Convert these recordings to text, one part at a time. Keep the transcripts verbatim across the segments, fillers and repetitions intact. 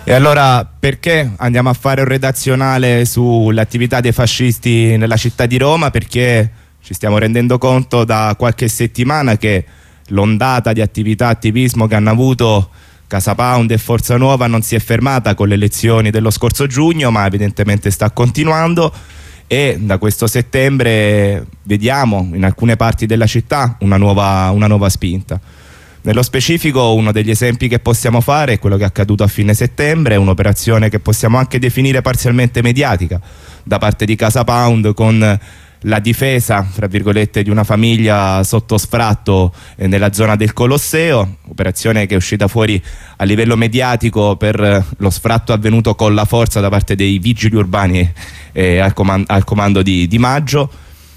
E allora perché andiamo a fare un redazionale sull'attività dei fascisti nella città di Roma? Perché ci stiamo rendendo conto da qualche settimana che l'ondata di attività attivismo che hanno avuto Casa Pound e Forza Nuova non si è fermata con le elezioni dello scorso giugno, ma evidentemente sta continuando, e da questo settembre vediamo in alcune parti della città una nuova, una nuova spinta. Nello specifico, uno degli esempi che possiamo fare è quello che è accaduto a fine settembre, un'operazione che possiamo anche definire parzialmente mediatica da parte di Casa Pound, con la difesa, fra virgolette, di una famiglia sotto sfratto eh, nella zona del Colosseo, operazione che è uscita fuori a livello mediatico per eh, lo sfratto avvenuto con la forza da parte dei vigili urbani eh, al, comand- al comando di, di Maggio,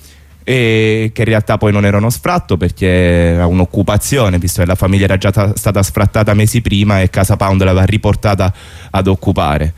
e che in realtà poi non era uno sfratto perché era un'occupazione, visto che la famiglia era già ta- stata sfrattata mesi prima e Casa Pound l'aveva riportata ad occupare.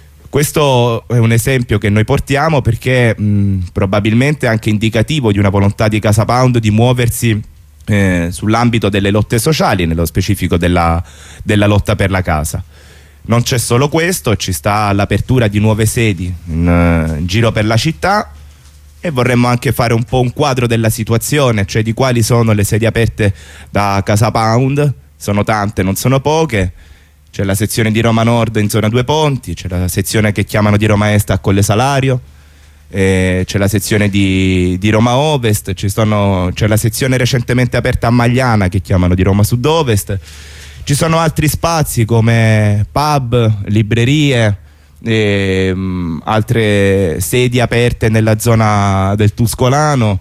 Questo è un esempio che noi portiamo perché mh, probabilmente è anche indicativo di una volontà di Casa Pound di muoversi eh, sull'ambito delle lotte sociali, nello specifico della, della lotta per la casa. Non c'è solo questo, ci sta l'apertura di nuove sedi in, in giro per la città, e vorremmo anche fare un po' un quadro della situazione, cioè di quali sono le sedi aperte da Casa Pound. Sono tante, non sono poche. C'è la sezione di Roma Nord in zona Due Ponti, c'è la sezione che chiamano di Roma Est a Colle Salario, eh, c'è la sezione di, di Roma Ovest, ci sono, c'è la sezione recentemente aperta a Magliana che chiamano di Roma Sud Ovest. Ci sono altri spazi come pub, librerie, e, um, altre sedi aperte nella zona del Tuscolano,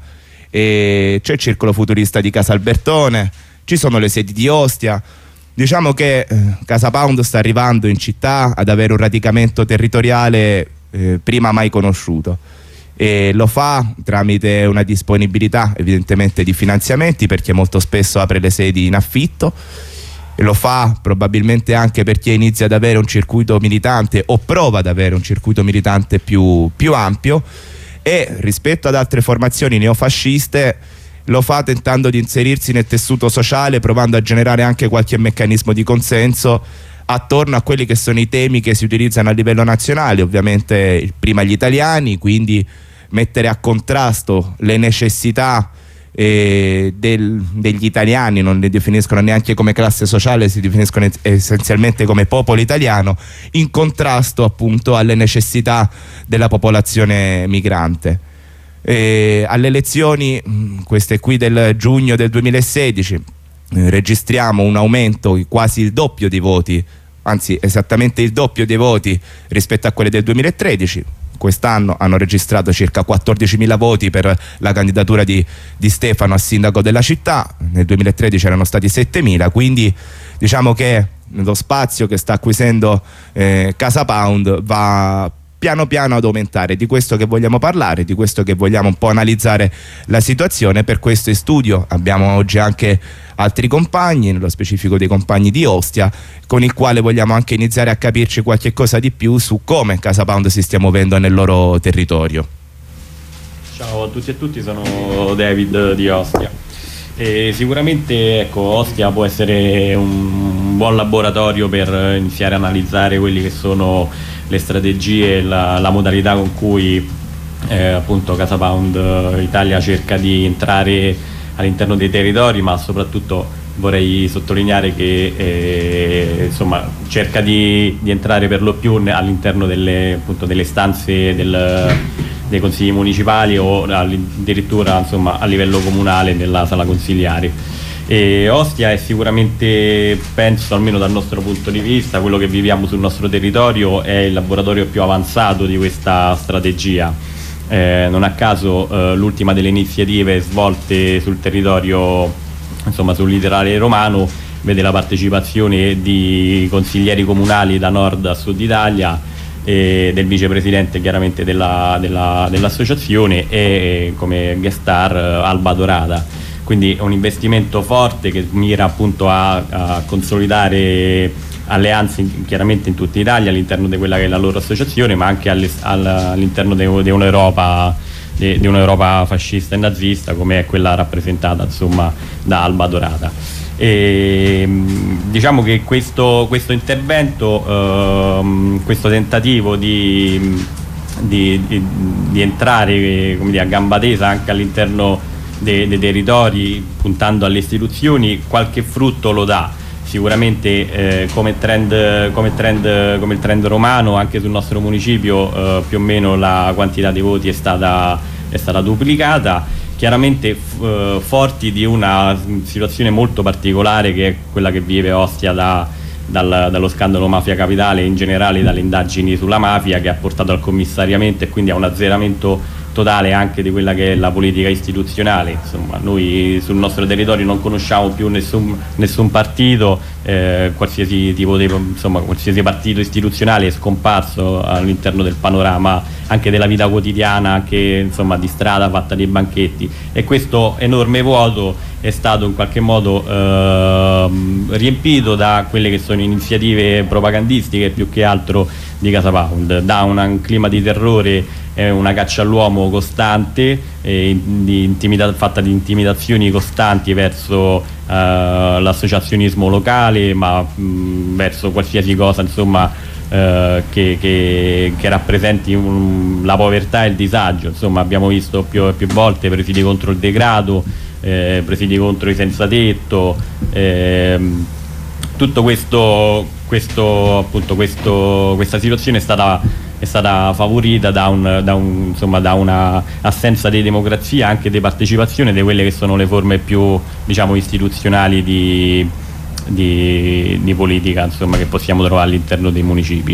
e c'è il Circolo Futurista di Casa Albertone, ci sono le sedi di Ostia. Diciamo che eh, Casa Pound sta arrivando in città ad avere un radicamento territoriale eh, prima mai conosciuto, e lo fa tramite una disponibilità evidentemente di finanziamenti, perché molto spesso apre le sedi in affitto, e lo fa probabilmente anche perché inizia ad avere un circuito militante, o prova ad avere un circuito militante più, più ampio, e rispetto ad altre formazioni neofasciste lo fa tentando di inserirsi nel tessuto sociale, provando a generare anche qualche meccanismo di consenso attorno a quelli che sono i temi che si utilizzano a livello nazionale, ovviamente prima gli italiani, quindi mettere a contrasto le necessità eh, del, degli italiani, non li definiscono neanche come classe sociale, si definiscono essenzialmente come popolo italiano, in contrasto appunto alle necessità della popolazione migrante. Eh, alle elezioni, queste qui del giugno del duemilasedici, eh, registriamo un aumento quasi il doppio dei voti, anzi esattamente il doppio dei voti rispetto a quelle del duemilatredici. Quest'anno hanno registrato circa quattordicimila voti per la candidatura di, di Stefano a sindaco della città, nel duemilatredici erano stati settemila, quindi diciamo che lo spazio che sta acquisendo eh, Casa Pound va piano piano ad aumentare. Di questo che vogliamo parlare, di questo che vogliamo un po' analizzare la situazione. Per questo in studio abbiamo oggi anche altri compagni, nello specifico dei compagni di Ostia, con il quale vogliamo anche iniziare a capirci qualche cosa di più su come Casa Pound si stia muovendo nel loro territorio. Ciao a tutti e a tutti, sono David di Ostia. E sicuramente ecco, Ostia può essere un buon laboratorio per iniziare a analizzare quelli che sono le strategie e la, la modalità con cui eh, appunto Casa Pound Italia cerca di entrare all'interno dei territori, ma soprattutto vorrei sottolineare che eh, insomma cerca di, di entrare per lo più all'interno delle, appunto, delle stanze del, dei consigli municipali o addirittura insomma a livello comunale nella sala consigliare. E Ostia è sicuramente, penso almeno dal nostro punto di vista, quello che viviamo sul nostro territorio è il laboratorio più avanzato di questa strategia. Eh, non a caso eh, l'ultima delle iniziative svolte sul territorio, insomma sul litorale romano, vede la partecipazione di consiglieri comunali da nord a sud Italia e del vicepresidente chiaramente della, della, dell'associazione e come guest star Alba Dorata. Quindi è un investimento forte che mira appunto a, a consolidare alleanze chiaramente in tutta Italia all'interno di quella che è la loro associazione, ma anche all'interno di un'Europa, di un'Europa fascista e nazista come è quella rappresentata insomma da Alba Dorata. E diciamo che questo, questo intervento, ehm, questo tentativo di, di, di, di entrare, come dire, a gamba tesa anche all'interno dei, dei territori, puntando alle istituzioni, qualche frutto lo dà. Sicuramente eh, come, trend, come, trend, come il trend romano, anche sul nostro municipio eh, più o meno la quantità di voti è stata, è stata duplicata. Chiaramente eh, forti di una situazione molto particolare, che è quella che vive Ostia da, dal, dallo scandalo Mafia Capitale e in generale dalle indagini sulla mafia, che ha portato al commissariamento e quindi a un azzeramento totale anche di quella che è la politica istituzionale. Insomma, noi sul nostro territorio non conosciamo più nessun, nessun partito, eh, qualsiasi tipo di, insomma, qualsiasi partito istituzionale è scomparso all'interno del panorama anche della vita quotidiana, anche insomma di strada fatta dei banchetti, e questo enorme vuoto è stato in qualche modo eh, riempito da quelle che sono iniziative propagandistiche più che altro di Casa Pound, da un, un clima di terrore, eh, una caccia all'uomo costante, eh, di intimida- fatta di intimidazioni costanti verso eh, l'associazionismo locale, ma mh, verso qualsiasi cosa insomma Uh, che, che, che rappresenti un, la povertà e il disagio. Insomma, abbiamo visto più, più volte presidi contro il degrado, eh, presidi contro i senza tetto, eh, tutto questo, questo, appunto, questo, questa situazione è stata, è stata favorita da, un, da, un, insomma, da una assenza di democrazia, anche di partecipazione di quelle che sono le forme più, diciamo, istituzionali di Di, di politica, insomma, che possiamo trovare all'interno dei municipi,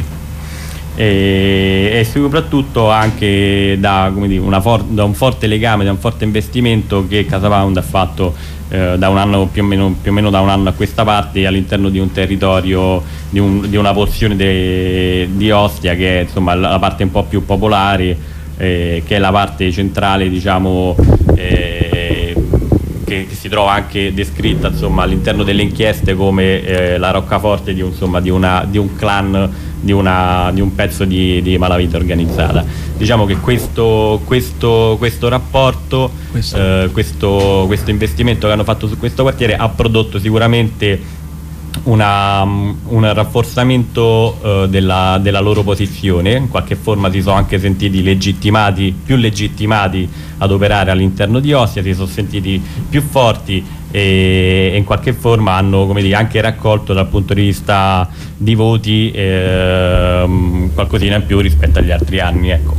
e, e soprattutto anche da, come dire, una for- da un forte legame, da un forte investimento che Casa Pound ha fatto eh, da un anno più o meno, più o meno da un anno a questa parte all'interno di un territorio, di, un, di una porzione de, di Ostia che è insomma la parte un po' più popolare, eh, che è la parte centrale, diciamo, eh, che si trova anche descritta insomma all'interno delle inchieste come eh, la roccaforte di un, insomma, di, una, di un clan, di, una, di un pezzo di, di malavita organizzata. Diciamo che questo, questo, questo rapporto, questo. Eh, questo, questo investimento che hanno fatto su questo quartiere ha prodotto sicuramente Una, un rafforzamento uh, della, della loro posizione. In qualche forma si sono anche sentiti legittimati, più legittimati ad operare all'interno di Ostia, si sono sentiti più forti e, e in qualche forma hanno, come dire, anche raccolto dal punto di vista di voti eh, qualcosina in più rispetto agli altri anni, ecco.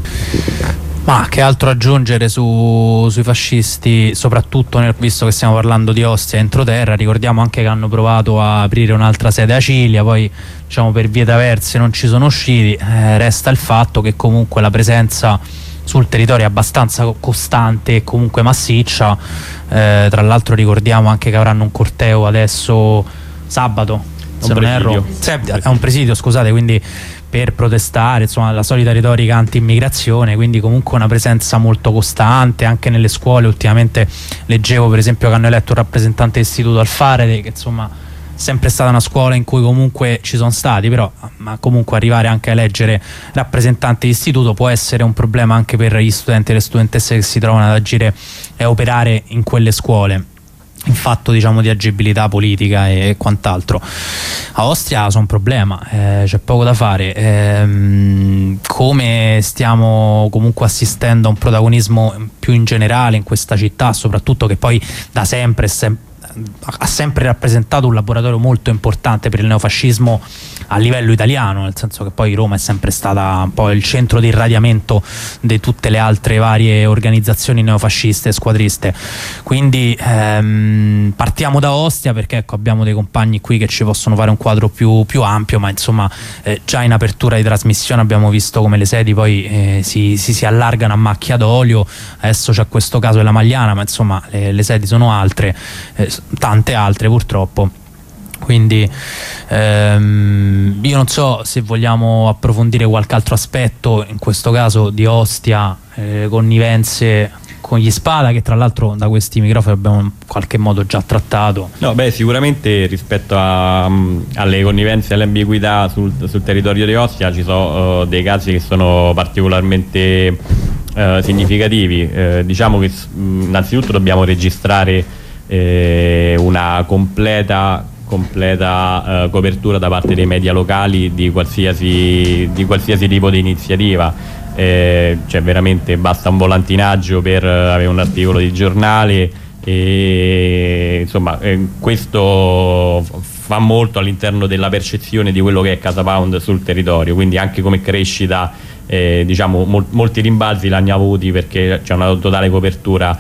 Ma che altro aggiungere su, sui fascisti, soprattutto nel, visto che stiamo parlando di Ostia entroterra? Ricordiamo anche che hanno provato a aprire un'altra sede a Ciglia, poi diciamo per vie traverse non ci sono usciti. Eh, resta il fatto che comunque la presenza sul territorio è abbastanza costante e comunque massiccia. Eh, tra l'altro ricordiamo anche che avranno un corteo adesso sabato, se non erro, è un presidio, scusate, quindi per protestare, insomma, la solita retorica anti-immigrazione, quindi comunque una presenza molto costante anche nelle scuole. Ultimamente leggevo per esempio che hanno eletto un rappresentante dell'istituto Alfare, che insomma è sempre stata una scuola in cui comunque ci sono stati, però ma comunque arrivare anche a eleggere rappresentanti di istituto può essere un problema anche per gli studenti e le studentesse che si trovano ad agire e operare in quelle scuole, in fatto diciamo di agibilità politica e quant'altro. A Ostia c'è un problema, eh, c'è poco da fare. Ehm, come stiamo comunque assistendo a un protagonismo più in generale in questa città, soprattutto che poi da sempre è sempre ha sempre rappresentato un laboratorio molto importante per il neofascismo a livello italiano, nel senso che poi Roma è sempre stata un po' il centro di irradiamento di tutte le altre varie organizzazioni neofasciste e squadriste. Quindi ehm, partiamo da Ostia, perché ecco, abbiamo dei compagni qui che ci possono fare un quadro più, più ampio, ma insomma eh, già in apertura di trasmissione abbiamo visto come le sedi poi eh, si, si, si allargano a macchia d'olio. Adesso c'è questo caso della Magliana, ma insomma le, le sedi sono altre, eh, tante altre purtroppo. Quindi ehm, io non so se vogliamo approfondire qualche altro aspetto, in questo caso di Ostia, eh, connivenze con gli Spada, che tra l'altro da questi microfoni abbiamo in qualche modo già trattato. No, beh, sicuramente rispetto a, um, alle connivenze e alle ambiguità sul, sul territorio di Ostia ci sono uh, dei casi che sono particolarmente uh, significativi. Uh, diciamo che mh, innanzitutto dobbiamo registrare eh, una completa completa eh, copertura da parte dei media locali di qualsiasi, di qualsiasi tipo di iniziativa. Eh, cioè veramente basta un volantinaggio per avere un articolo di giornale, e insomma eh, questo fa molto all'interno della percezione di quello che è CasaPound sul territorio, quindi anche come crescita eh, diciamo mol molti rimbalzi l'hanno avuti perché c'è una totale copertura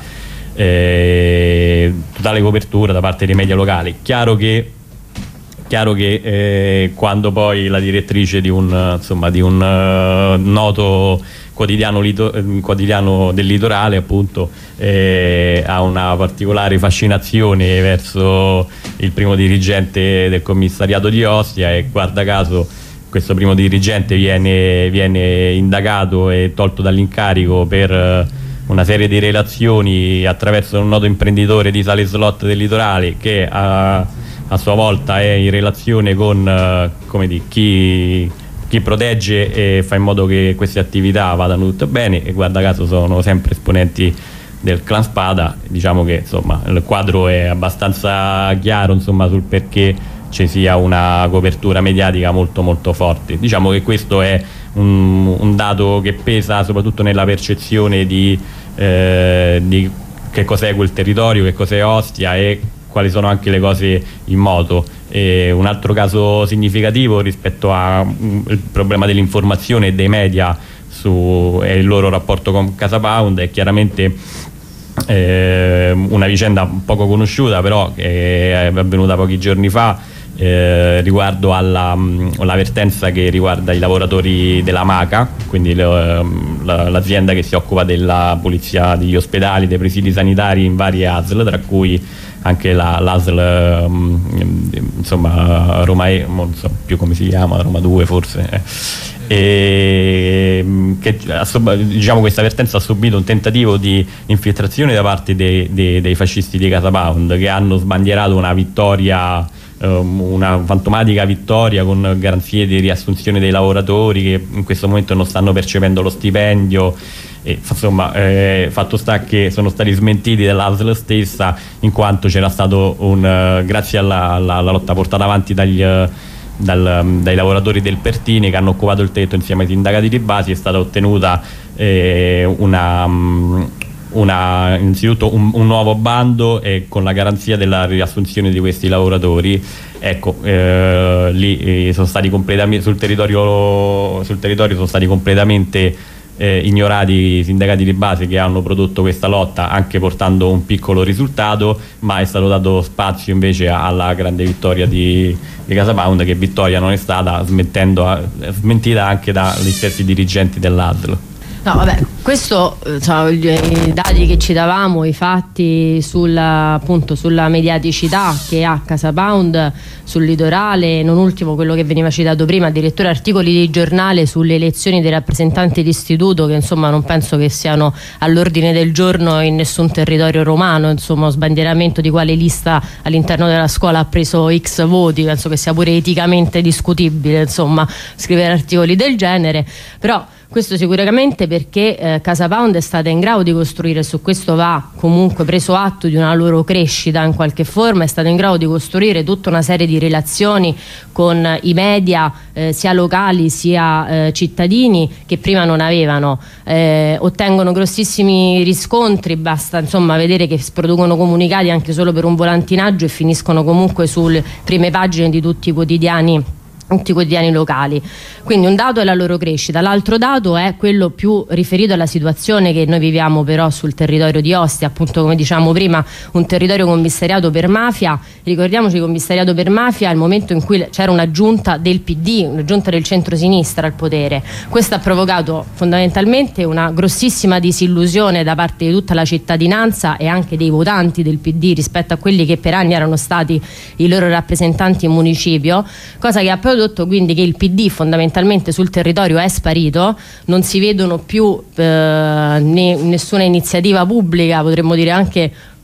eh, totale copertura da parte dei media locali. Chiaro che Chiaro che eh, quando poi la direttrice di un, insomma, di un uh, noto quotidiano, quotidiano del litorale appunto eh, ha una particolare fascinazione verso il primo dirigente del commissariato di Ostia, e guarda caso questo primo dirigente viene, viene indagato e tolto dall'incarico per uh, una serie di relazioni attraverso un noto imprenditore di Sale Slot del litorale che ha a sua volta è in relazione con uh, come dire, chi, chi protegge e fa in modo che queste attività vadano tutte bene, e guarda caso sono sempre esponenti del clan Spada. Diciamo che insomma il quadro è abbastanza chiaro insomma sul perché ci sia una copertura mediatica molto molto forte. Diciamo che questo è un, un dato che pesa soprattutto nella percezione di, eh, di che cos'è quel territorio, che cos'è Ostia e quali sono anche le cose in moto. E un altro caso significativo rispetto al problema dell'informazione e dei media su e il loro rapporto con CasaPound è chiaramente eh, una vicenda poco conosciuta, però che è avvenuta pochi giorni fa eh, riguardo alla, all'avvertenza che riguarda i lavoratori della MACA, quindi l'azienda che si occupa della pulizia degli ospedali, dei presidi sanitari in varie A S L, tra cui anche l'A S L um, insomma Roma E, non so più come si chiama, Roma due forse, eh. E che diciamo questa avvertenza ha subito un tentativo di infiltrazione da parte dei, dei, dei fascisti di CasaPound, che hanno sbandierato una vittoria, um, una fantomatica vittoria con garanzie di riassunzione dei lavoratori che in questo momento non stanno percependo lo stipendio. E, insomma, eh, fatto sta che sono stati smentiti dall'A S L stessa, in quanto c'era stato un uh, grazie alla, alla, alla lotta portata avanti dagli, uh, dal, um, dai lavoratori del Pertini che hanno occupato il tetto insieme ai sindacati di base, è stata ottenuta eh, una, um, una innanzitutto un, un nuovo bando e con la garanzia della riassunzione di questi lavoratori. Ecco, eh, lì eh, sono stati completamente sul territorio, sul territorio sono stati completamente Eh, ignorati i sindacati di base che hanno prodotto questa lotta, anche portando un piccolo risultato, ma è stato dato spazio invece alla grande vittoria di, di CasaPound, che vittoria non è stata, smettendo, smentita anche dagli stessi dirigenti dell'A S L. No, vabbè, questo, cioè, i dati che ci davamo, i fatti sulla, appunto, sulla mediaticità che ha CasaPound sul litorale, non ultimo quello che veniva citato prima, addirittura articoli di giornale sulle elezioni dei rappresentanti d'istituto, che insomma non penso che siano all'ordine del giorno in nessun territorio romano, insomma sbandieramento di quale lista all'interno della scuola ha preso X voti, penso che sia pure eticamente discutibile insomma scrivere articoli del genere. Però questo sicuramente perché eh, CasaPound è stata in grado di costruire, su questo va comunque preso atto di una loro crescita in qualche forma, è stata in grado di costruire tutta una serie di relazioni con i media eh, sia locali sia eh, cittadini che prima non avevano, eh, ottengono grossissimi riscontri, basta insomma vedere che producono comunicati anche solo per un volantinaggio e finiscono comunque sulle prime pagine di tutti i quotidiani tutti i quotidiani locali. Quindi un dato è la loro crescita, l'altro dato è quello più riferito alla situazione che noi viviamo però sul territorio di Ostia, appunto come diciamo prima un territorio commissariato per mafia. Ricordiamoci, commissariato per mafia al momento in cui c'era una giunta del P D, una giunta del centro-sinistra al potere. Questo ha provocato fondamentalmente una grossissima disillusione da parte di tutta la cittadinanza e anche dei votanti del P D rispetto a quelli che per anni erano stati i loro rappresentanti in municipio, cosa che ha prodotto quindi che il P D fondamentalmente sul territorio è sparito, non si vedono più eh, né, nessuna iniziativa pubblica, potremmo dire anche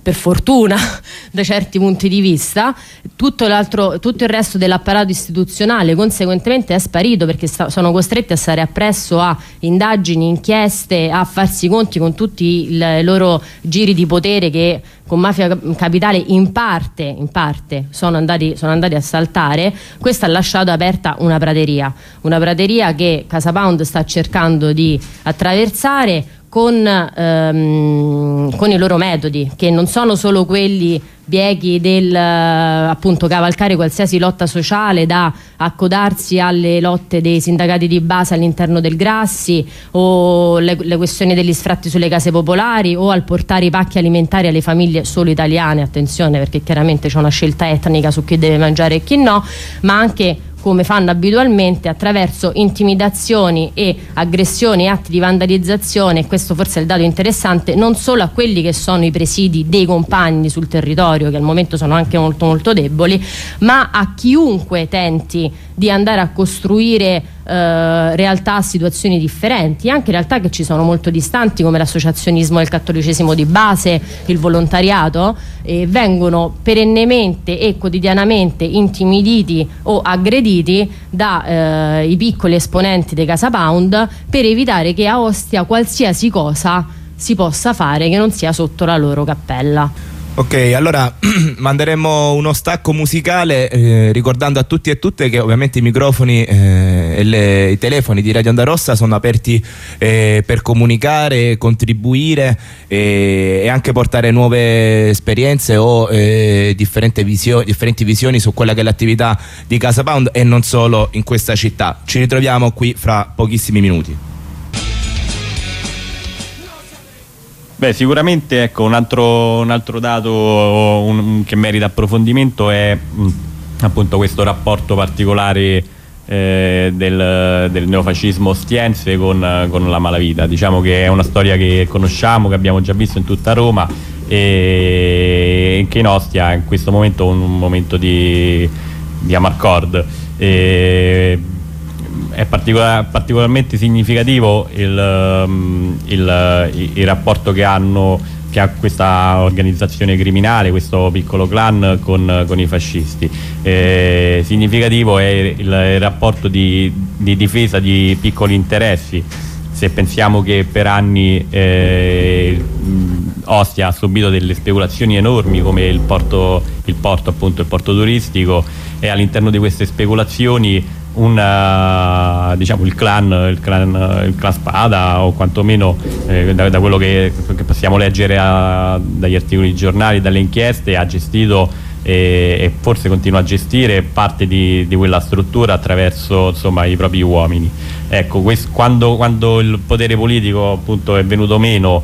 per fortuna da certi punti di vista. Tutto, l'altro, tutto il resto dell'apparato istituzionale conseguentemente è sparito, perché sta, sono costretti a stare appresso a indagini, inchieste, a farsi i conti con tutti i loro giri di potere che con Mafia Capitale in parte, in parte sono andati, sono andati a saltare. Questo ha lasciato aperta una prateria, una prateria che CasaPound sta cercando di attraversare con, ehm, con i loro metodi, che non sono solo quelli biechi del appunto cavalcare qualsiasi lotta sociale, da accodarsi alle lotte dei sindacati di base all'interno del Grassi, o le, le questioni degli sfratti sulle case popolari, o al portare i pacchi alimentari alle famiglie solo italiane, attenzione, perché chiaramente c'è una scelta etnica su chi deve mangiare e chi no, ma anche, come fanno abitualmente, attraverso intimidazioni e aggressioni e atti di vandalizzazione, e questo forse è il dato interessante, non solo a quelli che sono i presidi dei compagni sul territorio, che al momento sono anche molto molto deboli, ma a chiunque tenti di andare a costruire eh, realtà, situazioni differenti, anche realtà che ci sono molto distanti, come l'associazionismo del cattolicesimo di base, il volontariato, eh, vengono perennemente e quotidianamente intimiditi o aggrediti dai eh, piccoli esponenti dei CasaPound, per evitare che a Ostia qualsiasi cosa si possa fare che non sia sotto la loro cappella. Ok, allora manderemo uno stacco musicale, eh, ricordando a tutti e tutte che ovviamente i microfoni eh, e le, i telefoni di Radio Onda Rossa sono aperti eh, per comunicare, contribuire eh, e anche portare nuove esperienze o eh, differenti, visio, differenti visioni su quella che è l'attività di CasaPound, e non solo in questa città. Ci ritroviamo qui fra pochissimi minuti. Beh, sicuramente, ecco, un altro, un altro dato un, che merita approfondimento è mh, appunto questo rapporto particolare eh, del, del neofascismo ostiense con, con la malavita. Diciamo che è una storia che conosciamo, che abbiamo già visto in tutta Roma, e che in Ostia in questo momento è un momento di, di amarcord. E, è particolar, particolarmente significativo il, il, il rapporto che hanno che ha questa organizzazione criminale, questo piccolo clan con, con i fascisti. Eh, significativo è il, il rapporto di, di difesa di piccoli interessi. Se pensiamo che per anni eh, Ostia ha subito delle speculazioni enormi, come il porto, il porto appunto, il porto turistico, e all'interno di queste speculazioni una, diciamo, il clan, il clan, il clan Spada, o quantomeno eh, da, da quello che, che possiamo leggere a, dagli articoli di giornali, dalle inchieste, ha gestito e, e forse continua a gestire parte di, di quella struttura attraverso, insomma, i propri uomini. Ecco, questo, quando, quando il potere politico appunto è venuto meno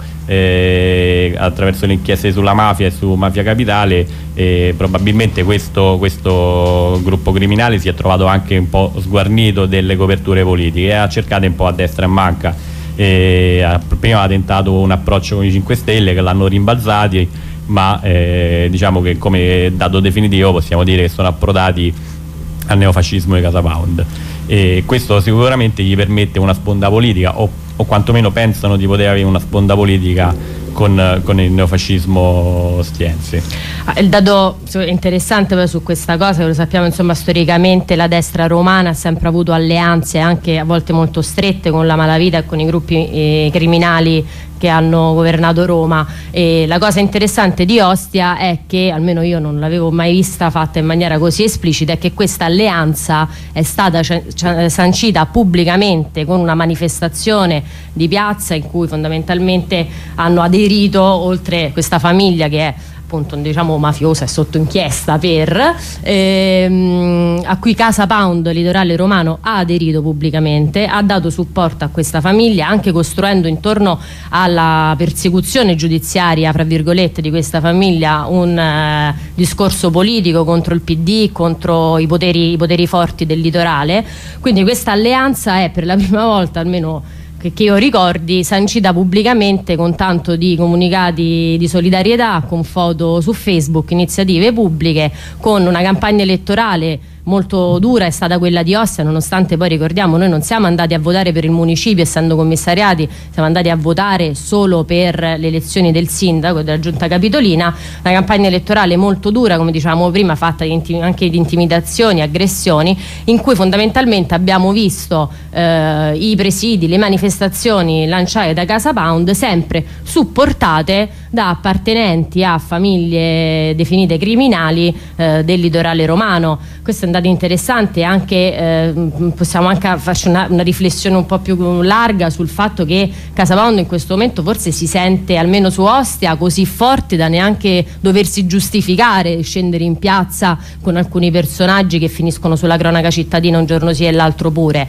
eh, attraverso le inchieste sulla mafia e su Mafia Capitale, eh, probabilmente questo, questo gruppo criminale si è trovato anche un po' sguarnito delle coperture politiche e ha cercato un po' a destra e a manca. E, ha, prima ha tentato un approccio con i cinque Stelle, che l'hanno rimbalzati, ma eh, diciamo che come dato definitivo possiamo dire che sono approdati al neofascismo di CasaPound, e questo sicuramente gli permette una sponda politica, o, o quantomeno pensano di poter avere una sponda politica con, con il neofascismo ostiense. Il dato interessante poi su questa cosa, lo sappiamo, insomma, storicamente la destra romana ha sempre avuto alleanze anche a volte molto strette con la malavita e con i gruppi eh, criminali che hanno governato Roma. E la cosa interessante di Ostia è che, almeno io non l'avevo mai vista fatta in maniera così esplicita, è che questa alleanza è stata sancita pubblicamente con una manifestazione di piazza in cui fondamentalmente hanno aderito, oltre questa famiglia che è appunto, diciamo, mafiosa e sotto inchiesta per ehm, a cui CasaPound Litorale Romano ha aderito pubblicamente, ha dato supporto a questa famiglia, anche costruendo intorno alla persecuzione giudiziaria, fra virgolette, di questa famiglia un eh, discorso politico contro il P D, contro i poteri, i poteri forti del litorale. Quindi questa alleanza è per la prima volta, almeno che io ricordi, sancita pubblicamente, con tanto di comunicati di solidarietà, con foto su Facebook, iniziative pubbliche, con una campagna elettorale molto dura è stata quella di Ostia, nonostante poi ricordiamo noi non siamo andati a votare per il municipio essendo commissariati, siamo andati a votare solo per le elezioni del sindaco e della giunta capitolina. Una campagna elettorale molto dura, come dicevamo prima, fatta anche di intimidazioni, aggressioni, in cui fondamentalmente abbiamo visto eh, i presidi, le manifestazioni lanciate da Casa Pound sempre supportate da appartenenti a famiglie definite criminali eh, del litorale romano. Questo è un dato interessante, anche eh, possiamo anche farci una, una riflessione un po' più larga sul fatto che Casa Pound in questo momento forse si sente, almeno su Ostia, così forte da neanche doversi giustificare, scendere in piazza con alcuni personaggi che finiscono sulla cronaca cittadina un giorno sì e l'altro pure.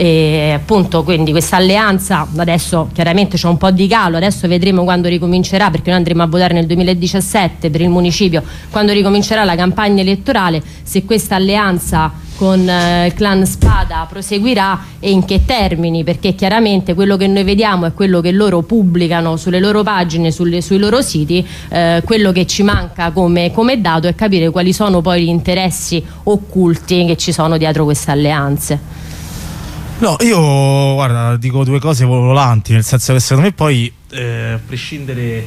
E appunto, quindi questa alleanza adesso chiaramente c'è un po' di calo, adesso vedremo quando ricomincerà, perché noi andremo a votare nel duemiladiciassette per il municipio, quando ricomincerà la campagna elettorale, se questa alleanza con eh, il clan Spada proseguirà e in che termini, perché chiaramente quello che noi vediamo è quello che loro pubblicano sulle loro pagine, sulle, sui loro siti. Eh, quello che ci manca come, come dato è capire quali sono poi gli interessi occulti che ci sono dietro queste alleanze. No, io guarda, dico due cose volanti, nel senso che secondo me poi eh, a prescindere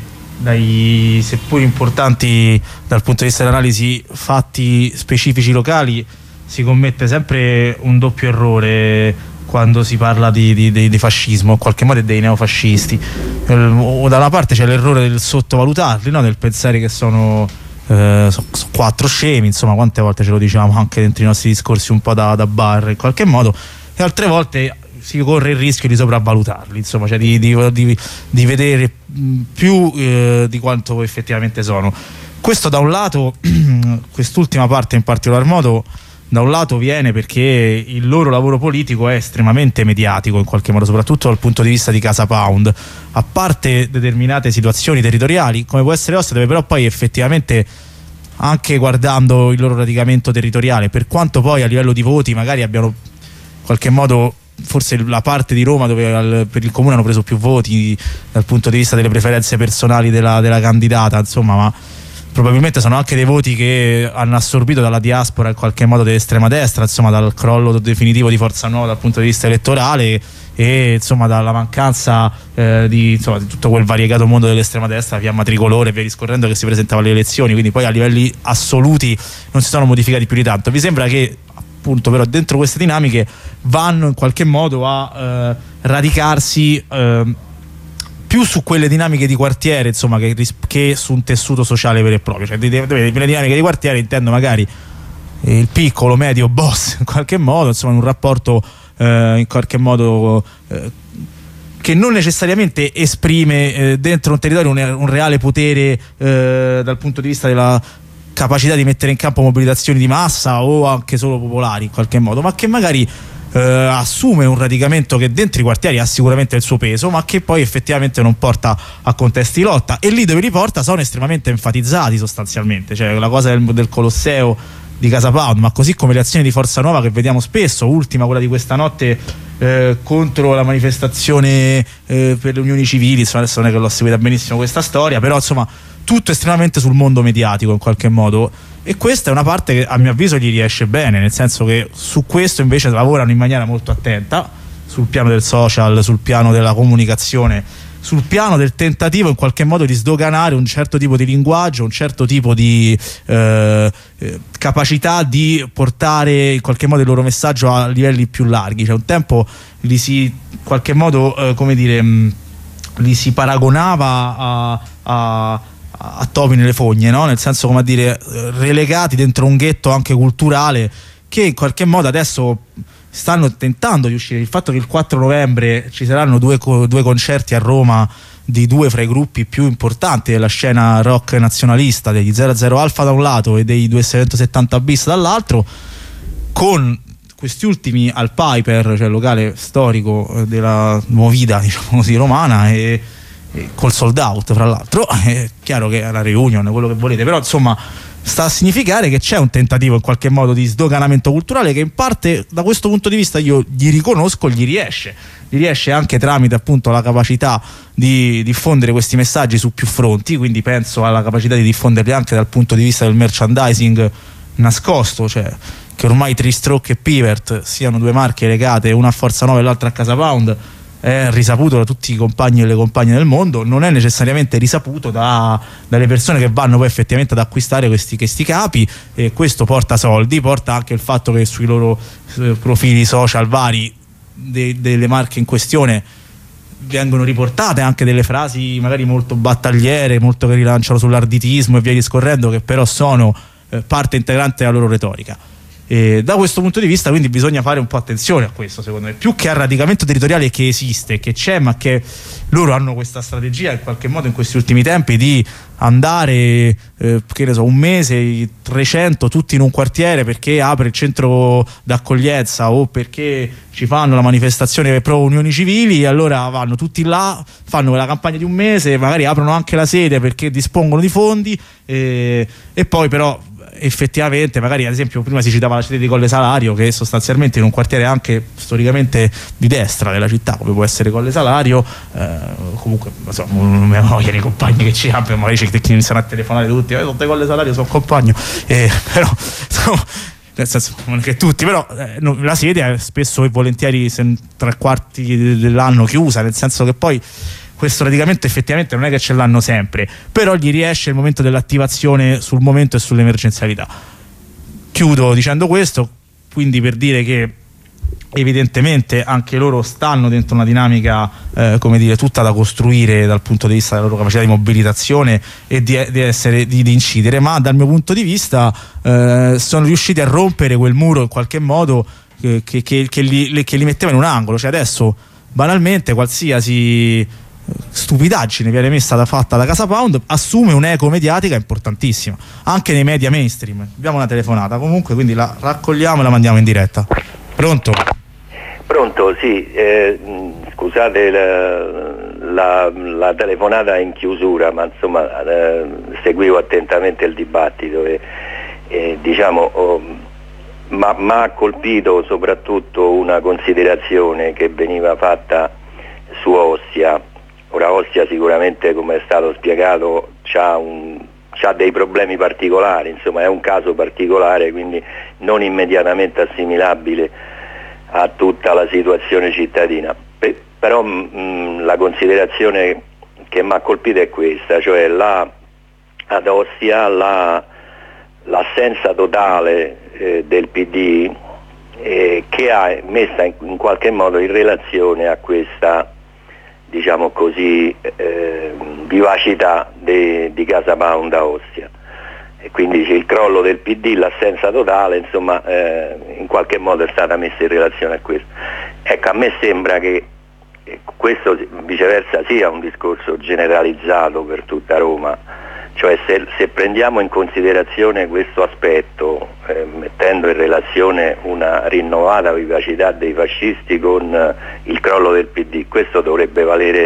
dai seppur importanti dal punto di vista dell'analisi fatti specifici locali, si commette sempre un doppio errore quando si parla di, di, di, di fascismo, in qualche modo dei neofascisti. Da una parte c'è l'errore del sottovalutarli, no? Del pensare che sono, eh, so, so quattro scemi, insomma, quante volte ce lo diciamo anche dentro i nostri discorsi un po' da, da bar in qualche modo, e altre volte si corre il rischio di sopravvalutarli, insomma, cioè di, di, di, di vedere più eh, di quanto effettivamente sono. Questo da un lato, quest'ultima parte in particolar modo, da un lato viene perché il loro lavoro politico è estremamente mediatico in qualche modo, soprattutto dal punto di vista di Casa Pound, a parte determinate situazioni territoriali come può essere Ostia, dove però poi effettivamente, anche guardando il loro radicamento territoriale, per quanto poi a livello di voti magari abbiano in qualche modo forse la parte di Roma dove al, per il comune hanno preso più voti dal punto di vista delle preferenze personali della, della candidata, insomma, ma probabilmente sono anche dei voti che hanno assorbito dalla diaspora in qualche modo dell'estrema destra, insomma, dal crollo definitivo di Forza Nuova dal punto di vista elettorale e insomma dalla mancanza eh, di, insomma, di tutto quel variegato mondo dell'estrema destra, la fiamma tricolore e via discorrendo, che si presentava alle elezioni, quindi poi a livelli assoluti non si sono modificati più di tanto. Vi sembra che appunto però dentro queste dinamiche vanno in qualche modo a eh, radicarsi eh, più su quelle dinamiche di quartiere, insomma, che, che su un tessuto sociale vero e proprio. Cioè, le dinamiche di quartiere intendo magari il piccolo, medio boss in qualche modo, insomma, in un rapporto eh, in qualche modo eh, che non necessariamente esprime eh, dentro un territorio un, un reale potere eh, dal punto di vista della capacità di mettere in campo mobilitazioni di massa o anche solo popolari in qualche modo, ma che magari eh, assume un radicamento che dentro i quartieri ha sicuramente il suo peso, ma che poi effettivamente non porta a contesti di lotta, e lì dove li porta sono estremamente enfatizzati sostanzialmente, cioè la cosa del, del Colosseo di Casa Pound, ma così come le azioni di Forza Nuova che vediamo spesso, ultima quella di questa notte eh, contro la manifestazione eh, per le unioni civili, insomma, adesso non è che l'ho seguita benissimo questa storia, però insomma tutto estremamente sul mondo mediatico in qualche modo, e questa è una parte che a mio avviso gli riesce bene, nel senso che su questo invece lavorano in maniera molto attenta, sul piano del social, sul piano della comunicazione, sul piano del tentativo in qualche modo di sdoganare un certo tipo di linguaggio, un certo tipo di eh, capacità di portare in qualche modo il loro messaggio a livelli più larghi. Cioè un tempo li si in qualche modo eh, come dire mh, li si paragonava a, a a topi nelle fogne, no? Nel senso, come a dire, relegati dentro un ghetto anche culturale, che in qualche modo adesso stanno tentando di uscire. Il fatto che il quattro novembre ci saranno due, due concerti a Roma di due fra i gruppi più importanti della scena rock nazionalista, degli zero zero Alfa da un lato e dei duecentosessanta bis dall'altro, con questi ultimi al Piper, cioè il locale storico della movida, diciamo così, romana, e col sold out fra l'altro. È chiaro che è la reunion, quello che volete, però insomma sta a significare che c'è un tentativo in qualche modo di sdoganamento culturale che in parte da questo punto di vista io gli riconosco, gli riesce gli riesce anche tramite appunto la capacità di diffondere questi messaggi su più fronti, quindi penso alla capacità di diffonderli anche dal punto di vista del merchandising nascosto, cioè che ormai Tristroke e Pivert siano due marche legate, una a Forza Nova e l'altra a Casa Pound, è risaputo da tutti i compagni e le compagne del mondo, non è necessariamente risaputo da, dalle persone che vanno poi effettivamente ad acquistare questi, questi capi, e questo porta soldi, porta anche il fatto che sui loro eh, profili social vari de, delle marche in questione vengono riportate anche delle frasi magari molto battagliere, molto che rilanciano sull'arditismo e via discorrendo, che però sono eh, parte integrante della loro retorica. E da questo punto di vista quindi bisogna fare un po' attenzione a questo, secondo me, più che al radicamento territoriale che esiste, che c'è, ma che loro hanno questa strategia in qualche modo in questi ultimi tempi di andare eh, che ne so, un mese, trecento tutti in un quartiere perché apre il centro d'accoglienza o perché ci fanno la manifestazione pro unioni civili, e allora vanno tutti là, fanno quella campagna di un mese, magari aprono anche la sede perché dispongono di fondi, e, e poi però effettivamente magari, ad esempio, prima si citava la sede di Colle Salario, che sostanzialmente in un quartiere anche storicamente di destra della città, come può essere Colle Salario, eh, comunque insomma, non mi vogliono i compagni che ci abbiano, magari ci iniziano a telefonare tutti, eh, sotto Colle Salario sono compagno, eh, però insomma, nel senso, non è che tutti, però eh, no, la sede è spesso e volentieri tre quarti dell'anno chiusa, nel senso che poi questo radicamento effettivamente non è che ce l'hanno sempre, però gli riesce il momento dell'attivazione sul momento e sull'emergenzialità. Chiudo dicendo questo, quindi per dire che evidentemente anche loro stanno dentro una dinamica eh, come dire, tutta da costruire dal punto di vista della loro capacità di mobilitazione e di, di, essere, di, di incidere, ma dal mio punto di vista eh, sono riusciti a rompere quel muro in qualche modo eh, che, che, che, li, che li metteva in un angolo. Cioè adesso banalmente qualsiasi stupidaggine viene messa da fatta da Casa Pound assume un'eco mediatica importantissima anche nei media mainstream. Abbiamo una telefonata comunque, quindi la raccogliamo e la mandiamo in diretta. Pronto? Pronto, sì, eh, scusate la, la, la telefonata in chiusura, ma insomma eh, seguivo attentamente il dibattito e, e diciamo oh, ma mi ha colpito soprattutto una considerazione che veniva fatta su Ostia. Ora Ostia sicuramente, come è stato spiegato, c'ha, un, c'ha dei problemi particolari, insomma è un caso particolare, quindi non immediatamente assimilabile a tutta la situazione cittadina. Pe- però mh, la considerazione che mi ha colpito è questa, cioè la, ad Ostia la, l'assenza totale eh, del P D eh, che ha messa in, in qualche modo in relazione a questa, diciamo così, eh, vivacità de, di Casa Pound a Ostia, e quindi c'è il crollo del P D, l'assenza totale, insomma eh, in qualche modo è stata messa in relazione a questo. Ecco, a me sembra che questo viceversa sia un discorso generalizzato per tutta Roma, cioè se, se prendiamo in considerazione questo aspetto, eh, mettendo in relazione una rinnovata vivacità dei fascisti con eh, il crollo del P D, questo dovrebbe valere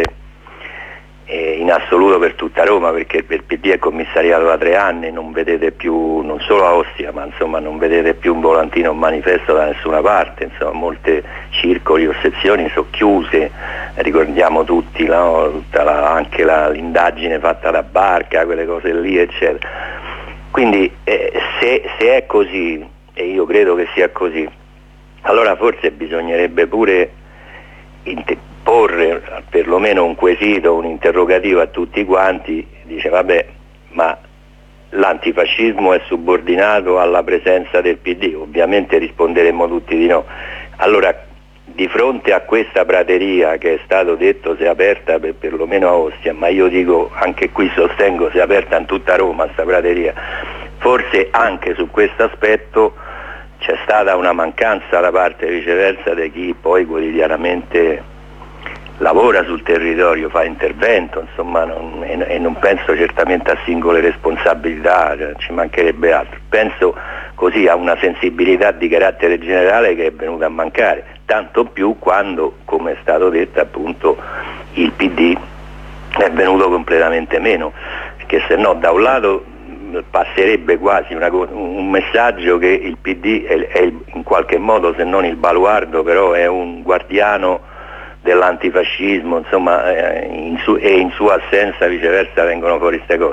eh, in assoluto per tutta Roma, perché il P D è commissariato da tre anni, non vedete più, non solo a Ostia, ma insomma non vedete più un volantino, un manifesto da nessuna parte, insomma molte circoli o sezioni sono chiuse, ricordiamo tutti, no? Tutta la, anche la, l'indagine fatta da Barca, quelle cose lì eccetera. Quindi eh, se, se è così, e io credo che sia così, allora forse bisognerebbe pure inter- porre perlomeno un quesito, un interrogativo a tutti quanti, dice vabbè, ma l'antifascismo è subordinato alla presenza del P D? Ovviamente risponderemmo tutti di no. Allora, di fronte a questa prateria che è stato detto sia aperta per, perlomeno a Ostia, ma io dico anche qui sostengo sia aperta in tutta Roma questa prateria, forse anche su questo aspetto c'è stata una mancanza da parte viceversa di chi poi quotidianamente lavora sul territorio, fa intervento, insomma, non, e, e non penso certamente a singole responsabilità, cioè, ci mancherebbe altro, penso così a una sensibilità di carattere generale che è venuta a mancare, tanto più quando, come è stato detto appunto, il P D è venuto completamente meno, perché se no da un lato passerebbe quasi una, un messaggio che il P D è, è in qualche modo, se non il baluardo, però è un guardiano dell'antifascismo, insomma, eh, in su, e in sua assenza viceversa vengono fuori queste cose.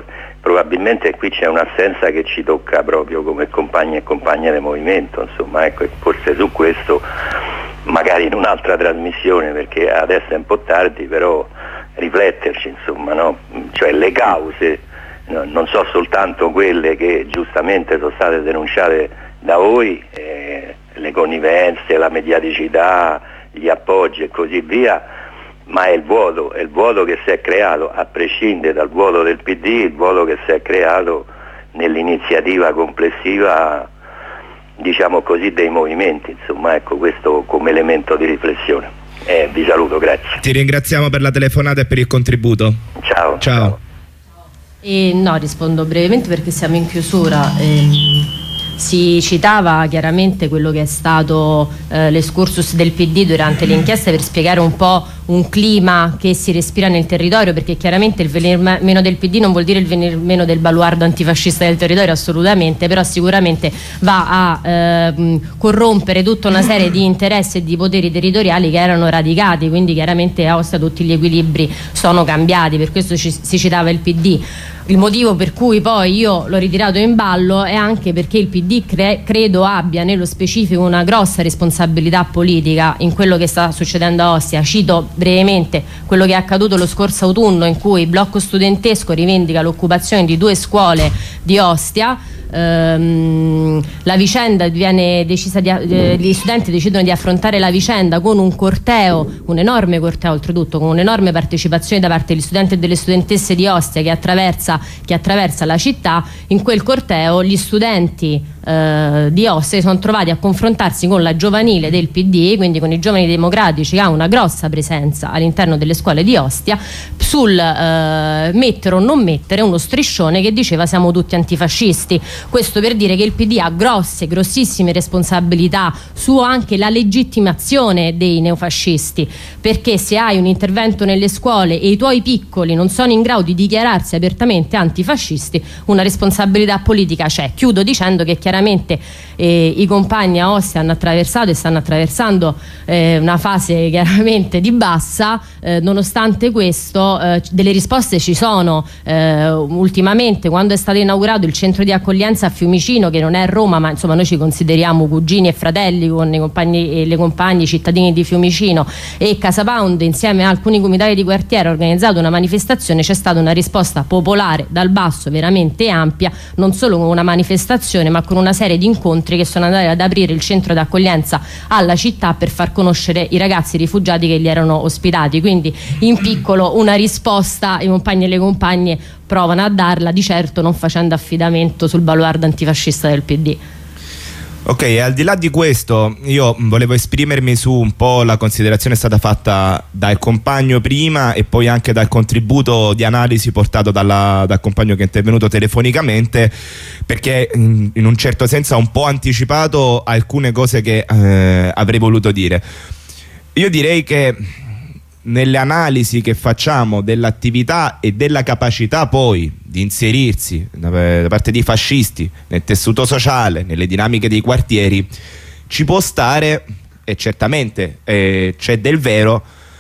probabilmente qui c'è un'assenza che ci tocca proprio come compagni e compagne del movimento, insomma, ecco, forse su questo magari in un'altra trasmissione, perché adesso è un po' tardi, però rifletterci, insomma, no? Cioè le cause, no, non so soltanto quelle che giustamente sono state denunciate da voi, eh, le connivenze, la mediaticità, gli appoggi e così via, ma è il vuoto, è il vuoto che si è creato, a prescindere dal vuoto del P D, il vuoto che si è creato nell'iniziativa complessiva, diciamo così, dei movimenti, insomma, ecco, questo come elemento di riflessione. Eh, vi saluto, grazie. Ti ringraziamo per la telefonata e per il contributo. Ciao. Ciao. Ciao. E no, rispondo brevemente perché siamo in chiusura. Ehm, si citava chiaramente quello che è stato eh, l'escursus del P D durante le inchieste per spiegare un po' un clima che si respira nel territorio, perché chiaramente il venir meno del P D non vuol dire il venir meno del baluardo antifascista del territorio, assolutamente, però sicuramente va a eh, corrompere tutta una serie di interessi e di poteri territoriali che erano radicati, quindi chiaramente a Ostia tutti gli equilibri sono cambiati, per questo ci, si citava il P D. Il motivo per cui poi io l'ho ritirato in ballo è anche perché il P D cre- credo abbia nello specifico una grossa responsabilità politica in quello che sta succedendo a Ostia. Cito brevemente quello che è accaduto lo scorso autunno, in cui il blocco studentesco rivendica l'occupazione di due scuole di Ostia. Ehm, la vicenda viene decisa di, eh, gli studenti decidono di affrontare la vicenda con un corteo, un enorme corteo oltretutto, con un'enorme partecipazione da parte degli studenti e delle studentesse di Ostia che attraversa, che attraversa la città. In quel corteo gli studenti eh, di Ostia si sono trovati a confrontarsi con la giovanile del P D, quindi con i giovani democratici, che ha una grossa presenza all'interno delle scuole di Ostia, sul eh, mettere o non mettere uno striscione che diceva siamo tutti antifascisti. Questo per dire che il P D ha grosse, grossissime responsabilità su anche la legittimazione dei neofascisti, perché se hai un intervento nelle scuole e i tuoi piccoli non sono in grado di dichiararsi apertamente antifascisti, una responsabilità politica c'è. Chiudo dicendo che chiaramente eh, i compagni a Ostia hanno attraversato e stanno attraversando eh, una fase chiaramente di bassa, eh, nonostante questo eh, delle risposte ci sono. Eh, ultimamente, quando è stato inaugurato il centro di accoglienza a Fiumicino, che non è Roma, ma insomma noi ci consideriamo cugini e fratelli con i compagni e le compagne cittadini di Fiumicino, e Casa Pound insieme a alcuni comitati di quartiere ha organizzato una manifestazione, c'è stata una risposta popolare dal basso veramente ampia, non solo con una manifestazione ma con una serie di incontri che sono andati ad aprire il centro d'accoglienza alla città per far conoscere i ragazzi rifugiati che li erano ospitati. Quindi in piccolo una risposta i compagni e le compagne provano a darla, di certo non facendo affidamento sul baluardo antifascista del P D. Ok, e al di là di questo io volevo esprimermi su un po' la considerazione stata fatta dal compagno prima e poi anche dal contributo di analisi portato dalla, dal compagno che è intervenuto telefonicamente, perché in, in un certo senso ha un po' anticipato alcune cose che eh, avrei voluto dire. Io direi che nelle analisi che facciamo dell'attività e della capacità poi di inserirsi da parte dei fascisti nel tessuto sociale, nelle dinamiche dei quartieri, ci può stare, e certamente eh, c'è del vero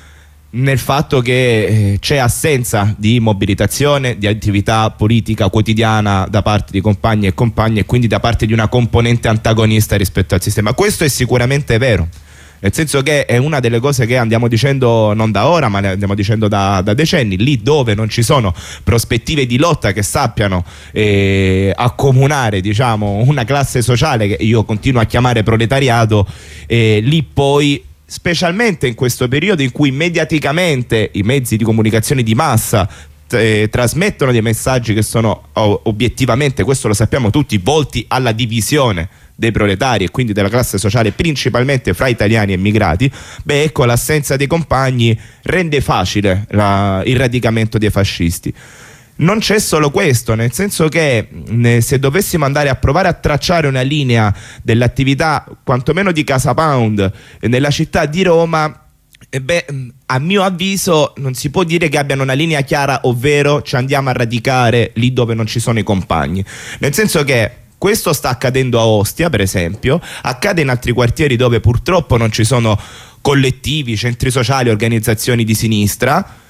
nel fatto che eh, c'è assenza di mobilitazione, di attività politica quotidiana da parte di compagni e compagni, e quindi da parte di una componente antagonista rispetto al sistema. Questo è sicuramente vero, nel senso che è una delle cose che andiamo dicendo non da ora, ma ne andiamo dicendo da, da decenni. Lì dove non ci sono prospettive di lotta che sappiano eh, accomunare, diciamo, una classe sociale che io continuo a chiamare proletariato, eh, lì poi, specialmente in questo periodo in cui mediaticamente i mezzi di comunicazione di massa eh, trasmettono dei messaggi che sono oh, obiettivamente, questo lo sappiamo tutti, volti alla divisione dei proletari e quindi della classe sociale principalmente fra italiani e immigrati, beh, ecco, l'assenza dei compagni rende facile la, il radicamento dei fascisti. Non c'è solo questo, nel senso che ne, se dovessimo andare a provare a tracciare una linea dell'attività quantomeno di Casa Pound nella città di Roma, e beh, a mio avviso non si può dire che abbiano una linea chiara, ovvero ci andiamo a radicare lì dove non ci sono i compagni, nel senso che questo sta accadendo a Ostia, per esempio, accade in altri quartieri dove purtroppo non ci sono collettivi, centri sociali, organizzazioni di sinistra,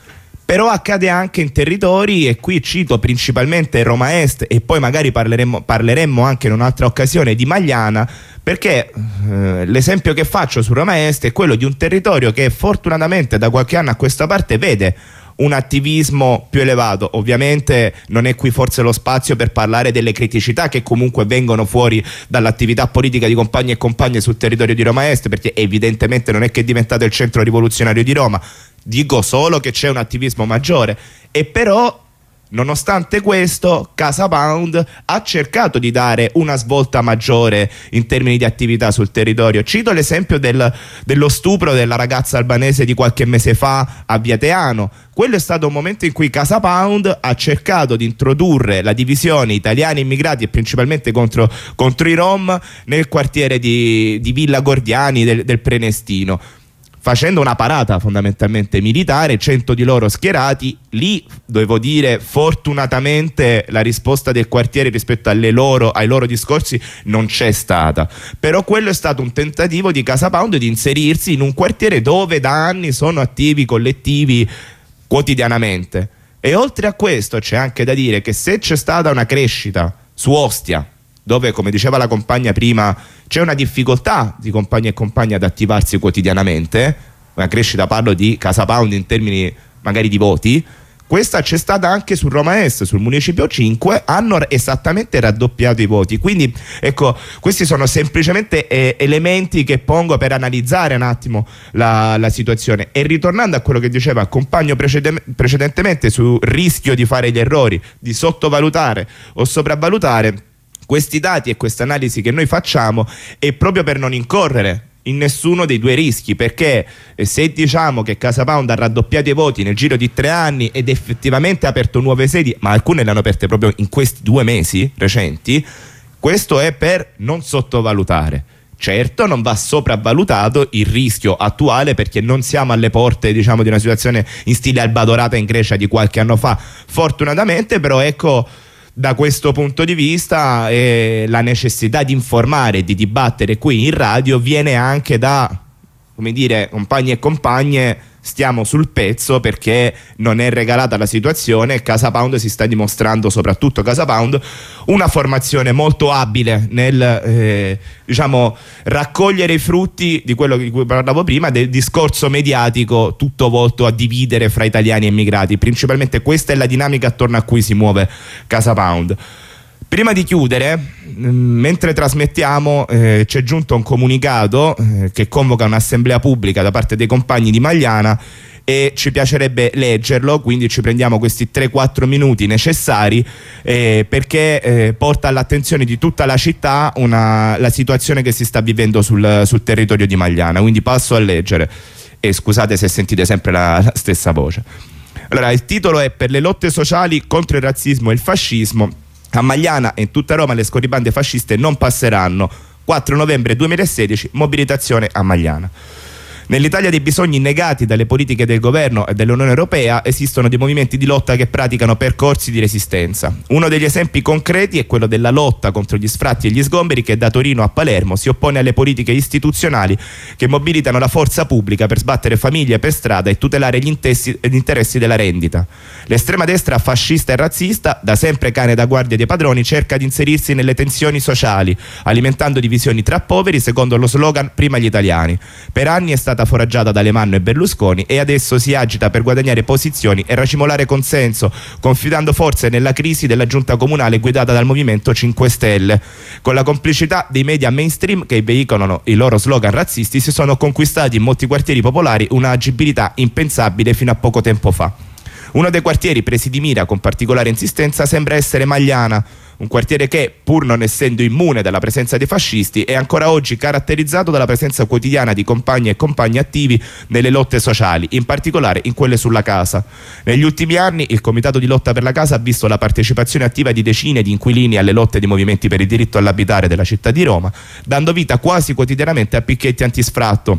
Però accade anche in territori, e qui cito principalmente Roma Est, e poi magari parleremo, parleremmo anche in un'altra occasione di Magliana, perché eh, l'esempio che faccio su Roma Est è quello di un territorio che fortunatamente da qualche anno a questa parte vede un attivismo più elevato. Ovviamente non è qui forse lo spazio per parlare delle criticità che comunque vengono fuori dall'attività politica di compagni e compagne sul territorio di Roma Est, perché evidentemente non è che è diventato il centro rivoluzionario di Roma. Dico solo che c'è un attivismo maggiore, e però nonostante questo Casa Pound ha cercato di dare una svolta maggiore in termini di attività sul territorio. Cito l'esempio del, dello stupro della ragazza albanese di qualche mese fa a Via Teano. Quello è stato un momento in cui Casa Pound ha cercato di introdurre la divisione italiani immigrati, e principalmente contro, contro i Rom, nel quartiere di, di Villa Gordiani del, del Prenestino, facendo una parata fondamentalmente militare, cento di loro schierati. Lì, devo dire, fortunatamente la risposta del quartiere rispetto alle loro, ai loro discorsi non c'è stata. Però quello è stato un tentativo di Casa Pound di inserirsi in un quartiere dove da anni sono attivi collettivi quotidianamente. E oltre a questo c'è anche da dire che se c'è stata una crescita su Ostia, dove, come diceva la compagna prima, c'è una difficoltà di compagni e compagne ad attivarsi quotidianamente, una crescita, parlo di Casa Pound in termini magari di voti, questa c'è stata anche su Roma Est, sul Municipio cinque, hanno esattamente raddoppiato i voti. Quindi ecco, questi sono semplicemente eh, elementi che pongo per analizzare un attimo la, la situazione. E ritornando a quello che diceva il compagno precede- precedentemente sul rischio di fare gli errori, di sottovalutare o sopravvalutare questi dati e questa analisi che noi facciamo, è proprio per non incorrere in nessuno dei due rischi, perché se diciamo che Casa Pound ha raddoppiato i voti nel giro di tre anni ed effettivamente ha aperto nuove sedi, ma alcune le hanno aperte proprio in questi due mesi recenti, questo è per non sottovalutare. Certo, non va sopravvalutato il rischio attuale, perché non siamo alle porte, diciamo, di una situazione in stile Alba Dorata in Grecia di qualche anno fa, fortunatamente. Però ecco, da questo punto di vista eh, la necessità di informare e di dibattere qui in radio viene anche da, come dire, compagni e compagne, stiamo sul pezzo, perché non è regalata la situazione. Casa Pound si sta dimostrando, soprattutto Casa Pound, una formazione molto abile nel eh, diciamo raccogliere i frutti di quello di cui parlavo prima, del discorso mediatico tutto volto a dividere fra italiani e immigrati. Principalmente questa è la dinamica attorno a cui si muove Casa Pound. Prima di chiudere, mh, mentre trasmettiamo, eh, c'è giunto un comunicato eh, che convoca un'assemblea pubblica da parte dei compagni di Magliana, e ci piacerebbe leggerlo, quindi ci prendiamo questi tre quattro minuti necessari eh, perché eh, porta all'attenzione di tutta la città una, la situazione che si sta vivendo sul, sul territorio di Magliana. Quindi passo a leggere, e scusate se sentite sempre la, la stessa voce. Allora, il titolo è: per le lotte sociali contro il razzismo e il fascismo, a Magliana e in tutta Roma le scorribande fasciste non passeranno. quattro novembre duemilasedici, mobilitazione a Magliana. Nell'Italia dei bisogni negati dalle politiche del governo e dell'Unione Europea esistono dei movimenti di lotta che praticano percorsi di resistenza. Uno degli esempi concreti è quello della lotta contro gli sfratti e gli sgomberi, che da Torino a Palermo si oppone alle politiche istituzionali che mobilitano la forza pubblica per sbattere famiglie per strada e tutelare gli, intessi, gli interessi della rendita. L'estrema destra fascista e razzista, da sempre cane da guardia dei padroni, cerca di inserirsi nelle tensioni sociali, alimentando divisioni tra poveri secondo lo slogan "prima gli italiani". Per anni è stata foraggiata da Alemanno e Berlusconi, e adesso si agita per guadagnare posizioni e racimolare consenso, confidando forse nella crisi della giunta comunale guidata dal Movimento cinque Stelle. Con la complicità dei media mainstream che veicolano i loro slogan razzisti, si sono conquistati in molti quartieri popolari una agibilità impensabile fino a poco tempo fa. Uno dei quartieri presi di mira con particolare insistenza sembra essere Magliana, un quartiere che, pur non essendo immune dalla presenza dei fascisti, è ancora oggi caratterizzato dalla presenza quotidiana di compagni e compagni attivi nelle lotte sociali, in particolare in quelle sulla casa. Negli ultimi anni il Comitato di lotta per la casa ha visto la partecipazione attiva di decine di inquilini alle lotte dei movimenti per il diritto all'abitare della città di Roma, dando vita quasi quotidianamente a picchetti antisfratto,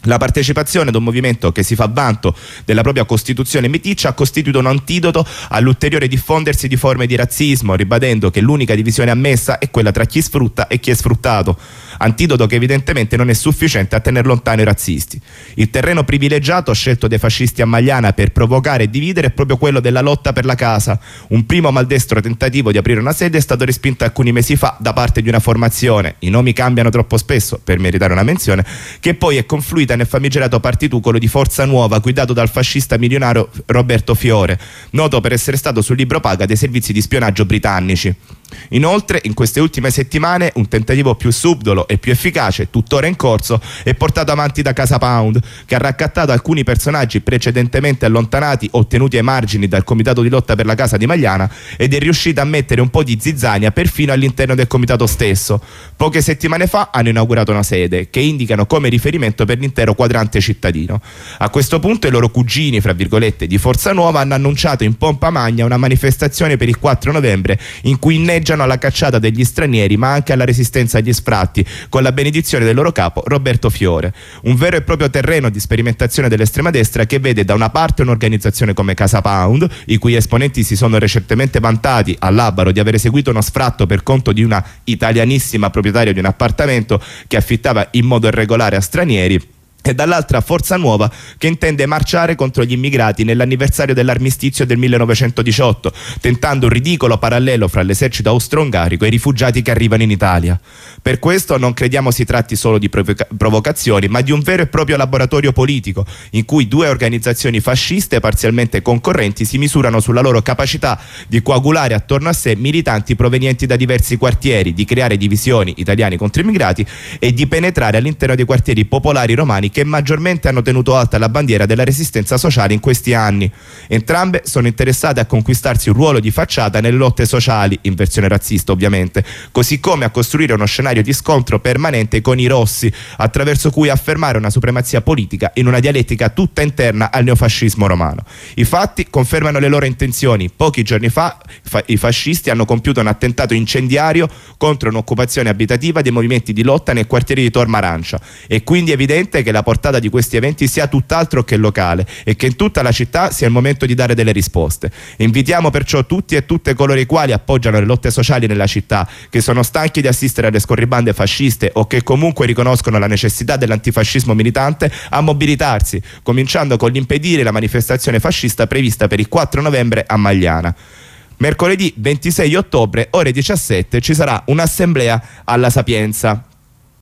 La partecipazione ad un movimento che si fa vanto della propria Costituzione meticcia ha costituito un antidoto all'ulteriore diffondersi di forme di razzismo, ribadendo che l'unica divisione ammessa è quella tra chi sfrutta e chi è sfruttato, antidoto che evidentemente non è sufficiente a tenere lontano i razzisti. Il terreno privilegiato scelto dai fascisti a Magliana per provocare e dividere è proprio quello della lotta per la casa. Un primo maldestro tentativo di aprire una sede è stato respinto alcuni mesi fa da parte di una formazione, i nomi cambiano troppo spesso per meritare una menzione, che poi è confluita nel famigerato partitucolo di Forza Nuova guidato dal fascista milionario Roberto Fiore, noto per essere stato sul libro paga dei servizi di spionaggio britannici. Inoltre, in queste ultime settimane, un tentativo più subdolo e più efficace, tuttora in corso, è portato avanti da Casa Pound, che ha raccattato alcuni personaggi precedentemente allontanati o tenuti ai margini dal comitato di lotta per la casa di Magliana ed è riuscita a mettere un po' di zizzania perfino all'interno del comitato stesso. Poche settimane fa hanno inaugurato una sede che indicano come riferimento per l'intero quadrante cittadino. A questo punto i loro cugini, fra virgolette, di Forza Nuova hanno annunciato in pompa magna una manifestazione per il quattro novembre in cui inneggiano alla cacciata degli stranieri ma anche alla resistenza agli sfratti con la benedizione del loro capo Roberto Fiore. Un vero e proprio terreno di sperimentazione dell'estrema destra che vede da una parte un'organizzazione come Casa Pound, i cui esponenti si sono recentemente vantati all'Abaro di aver eseguito uno sfratto per conto di una italianissima proprietaria di un appartamento che affittava in modo irregolare a stranieri, e dall'altra Forza Nuova che intende marciare contro gli immigrati nell'anniversario dell'armistizio del millenovecentodiciotto, tentando un ridicolo parallelo fra l'esercito austro-ungarico e i rifugiati che arrivano in Italia. Per questo non crediamo si tratti solo di provoca- provocazioni, ma di un vero e proprio laboratorio politico, in cui due organizzazioni fasciste parzialmente concorrenti si misurano sulla loro capacità di coagulare attorno a sé militanti provenienti da diversi quartieri, di creare divisioni italiani contro immigrati e di penetrare all'interno dei quartieri popolari romani che maggiormente hanno tenuto alta la bandiera della resistenza sociale in questi anni. Entrambe sono interessate a conquistarsi un ruolo di facciata nelle lotte sociali, in versione razzista ovviamente, così come a costruire uno scenario di scontro permanente con i rossi, attraverso cui affermare una supremazia politica in una dialettica tutta interna al neofascismo romano. I fatti confermano le loro intenzioni. Pochi giorni fa fa- i fascisti hanno compiuto un attentato incendiario contro un'occupazione abitativa dei movimenti di lotta nel quartiere di Tor Marancia. È quindi evidente che la portata di questi eventi sia tutt'altro che locale e che in tutta la città sia il momento di dare delle risposte. Invitiamo perciò tutti e tutte coloro i quali appoggiano le lotte sociali nella città, che sono stanchi di assistere alle scorribande fasciste o che comunque riconoscono la necessità dell'antifascismo militante, a mobilitarsi, cominciando con l'impedire la manifestazione fascista prevista per il quattro novembre a Magliana. Mercoledì ventisei ottobre, ore diciassette, ci sarà un'assemblea alla Sapienza.